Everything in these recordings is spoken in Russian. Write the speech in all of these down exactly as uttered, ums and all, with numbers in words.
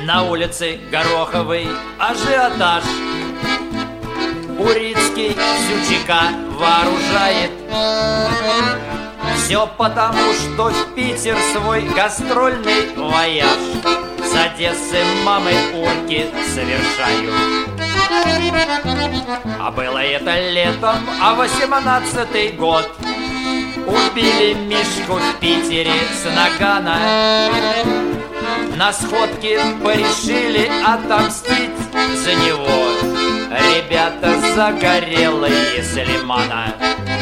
На улице Гороховый ажиотаж. Урицкий всю ЧК вооружает. Все потому, что в Питер свой гастрольный вояж с Одессы мамы урки совершаю. А было это летом, а восемнадцатый год. Убили Мишку в Питере с нагана. На сходке порешили отомстить за него ребята загорелые с Лимана.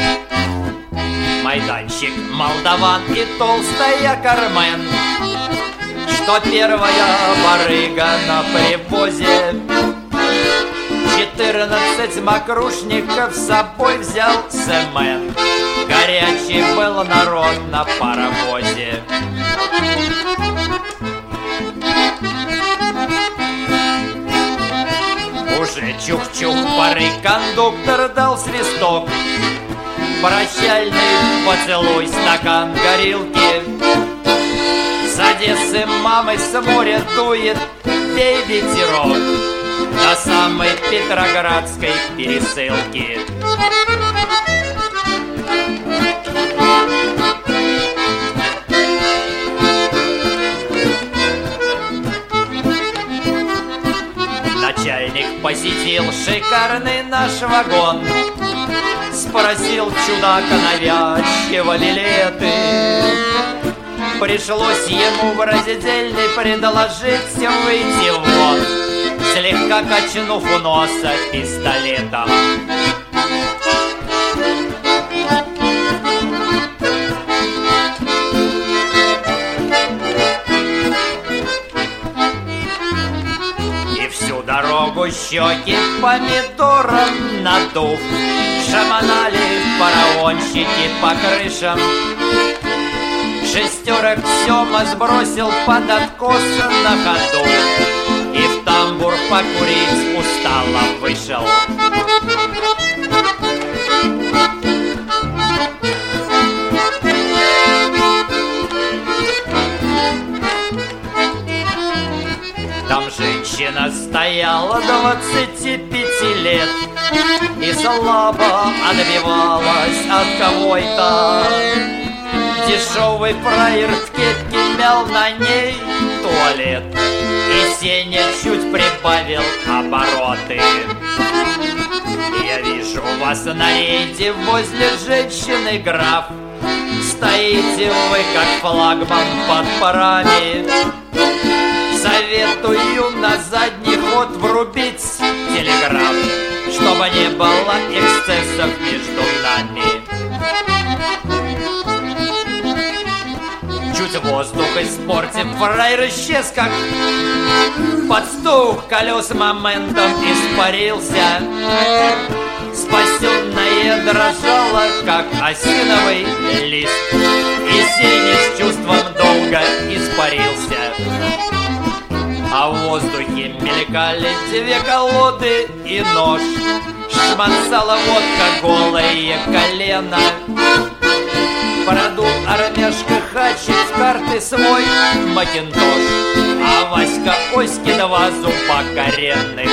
Майданчик молдаван и толстая Кармен, что первая барыга на привозе. Четырнадцать мокрушников с собой взял Семен. Горячий был народ на паровозе. Уже чух-чух поры кондуктор дал свисток. Прощальный поцелуй, стакан горилки. С Одессы мамы с моря дует вей ветерок до самой Петроградской пересылки. Начальник посетил шикарный наш вагон. Спросил чудака навязчиво билеты. Пришлось ему в раздельный предложить выйти вон, слегка качнув у носа пистолетом. И всю дорогу щеки помидором надув, шаманали фараонщики по крышам. Шестерок Сема сбросил под откос на ходу и в тамбур покурить устало вышел. Там женщина стояла двадцати пяти лет и слабо отбивалась от кого-то. Дешевый фраер в кепке мял на ней туалет, и Сеня чуть прибавил обороты. Я вижу вас на рейде возле женщины, граф. Стоите вы как флагман под парами. Советую на задний ход врубить телеграф, чтобы не было эксцессов между нами. Чуть воздух испортив, фраер исчез, как под стук колес моментом испарился. Спасенная дрожала, как осиновый лист, и Сеня с чувством долго испарился. А в воздухе мелькали две колоды и нож. Шманцала водка голое колено. Продул армяшка хачит в карты свой макинтош, а Васька Оське два зуба коренных.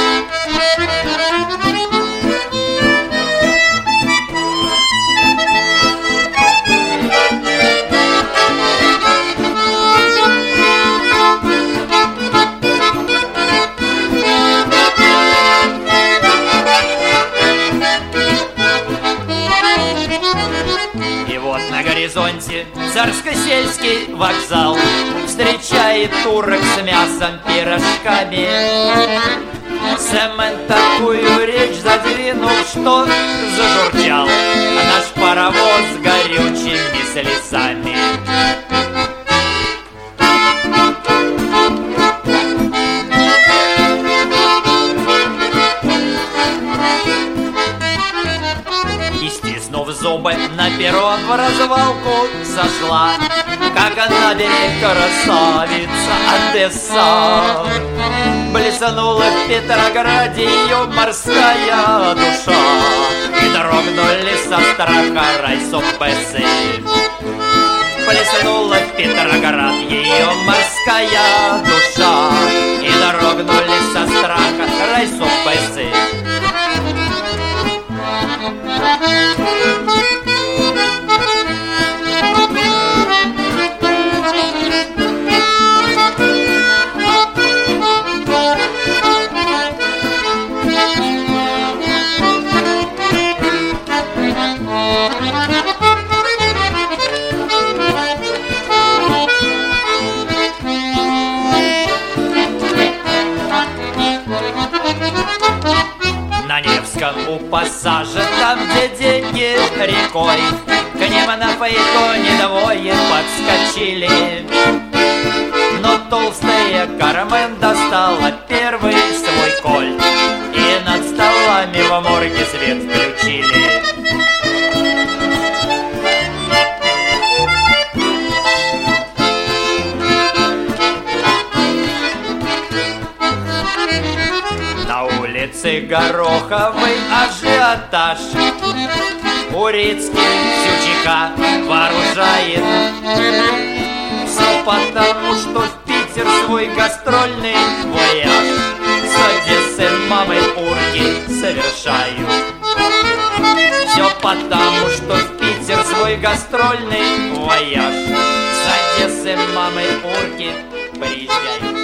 Царско-сельский вокзал встречает турок с мясом, пирожками. Семен такую речь задвинул, что зажурчал наш паровоз с горючими слезами. Стиснув зубы, на перрон в развалку сошла, как на берег красавица Одесса. Блеснула в Петрограде ее морская душа, и дрогнули со страха райсобесы. Блеснула в Петроград ее морская душа, и дрогнули со страха райсовпайцы. На Невском у пассажа, там, где деньги рекой, к ним на фаэтоне двое подскочили. Но толстая Кармен достала первый свой кольт, и над столами в морге свет включили. На улице Гороховый ажиотаж, Урицкий Сючика вооружает. Все потому, что в Питер свой гастрольный вояж с Одессы мамы урки совершают. Все потому, что в Питер свой гастрольный вояж с Одессы мамы урки приезжают.